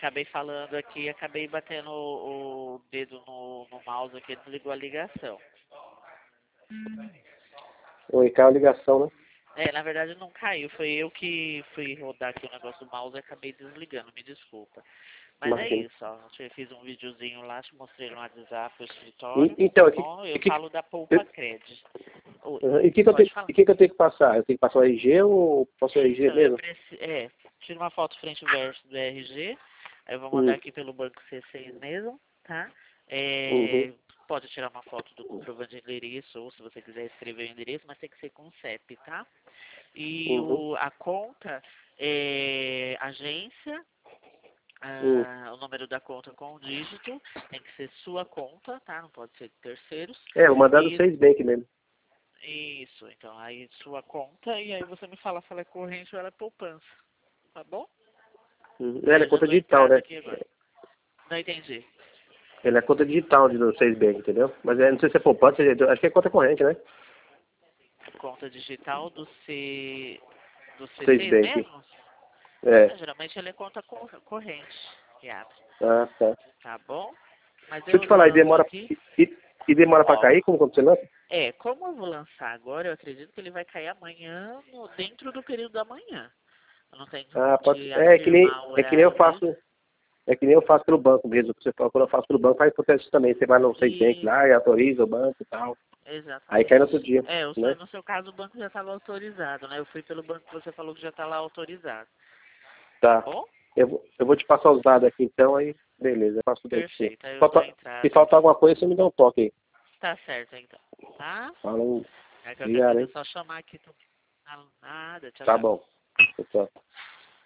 acabei falando aqui, acabei batendo o dedo no mouse aqui, desligou a ligação. Oi, caiu a ligação, né? Na verdade não caiu, foi eu que fui rodar aqui o negócio do mouse e acabei desligando, me desculpa. Mas Imagina. é isso, ó, eu fiz um videozinho lá, te mostrei no WhatsApp, o escritório, Então, tá bom? Eu falo da Poupa Cred. Oi, e o que, que eu pode falar. que eu tenho que passar? Eu tenho que passar o RG ou posso o RG Então, mesmo? tira uma foto frente e verso do RG, aí eu vou mandar aqui pelo banco C6 mesmo, tá? Uhum. Pode tirar uma foto do comprovante de endereço, ou se você quiser escrever o endereço, mas tem que ser com CEP, tá? E Uhum. a conta é agência, Uhum. o número da conta com o dígito, tem que ser sua conta, tá? Não pode ser de terceiros. Vou mandar do E 6 Bank mesmo. isso, então, aí sua conta, e aí você me fala se ela é corrente ou ela é poupança, tá bom? Uhum. Aí Ela é eu já conta dou digital, entrada né? aqui agora. Não entendi. Ela é conta digital do 6 Bank, entendeu? Mas não sei se é poupança, acho que é conta corrente, né? Conta digital do 6 C6 Bank. mesmo? Geralmente ela é conta corrente que abre, Ah, tá. tá bom? Mas Deixa eu eu te falar, lanço aqui, e demora pra ó, cair como você lança? como eu vou lançar agora, eu acredito que ele vai cair amanhã, dentro do período da manhã. Eu não tenho como Ah, pode te ser. afirmar o É que nem eu horário dele. faço. É que nem eu faço pelo banco mesmo. Você fala, quando eu faço pelo banco, faz processo também. Você vai no 6 Bank E lá e autoriza o banco e tal. Aí cai no outro exatamente. dia, né? No seu caso o banco já estava autorizado, né? Eu fui pelo banco que você falou que já está lá autorizado. Tá Tá. bom? Eu vou te passar os dados aqui então, aí beleza, eu passo tudo aí pra você. Perfeito. Aí eu dou a Se entrada faltar aqui. alguma coisa, você me dá um toque aí. Tá certo então. Tá? Falou, Qualquer obrigado, coisa é hein? só chamar aqui. Nada. Tchau, Tá tchau. bom. Tchau.